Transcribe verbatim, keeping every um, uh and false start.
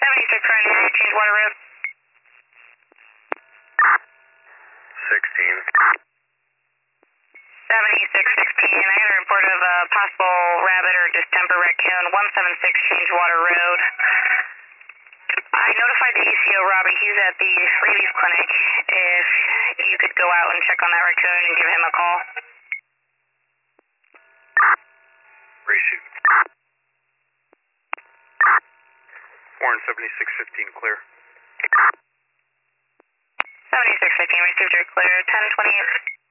seventy-six Friday, change water road. sixteen. seventy-six sixteen, I got a report of a possible rabbit or distemper raccoon, one seven six change water road. I notified the E C O, Robbie, he's at the rabies clinic. If you could go out and check on that raccoon and give him a call. Reshoot. Warren seventy-six fifteen, clear. seventy-six fifteen, received your clear, ten twenty-eight.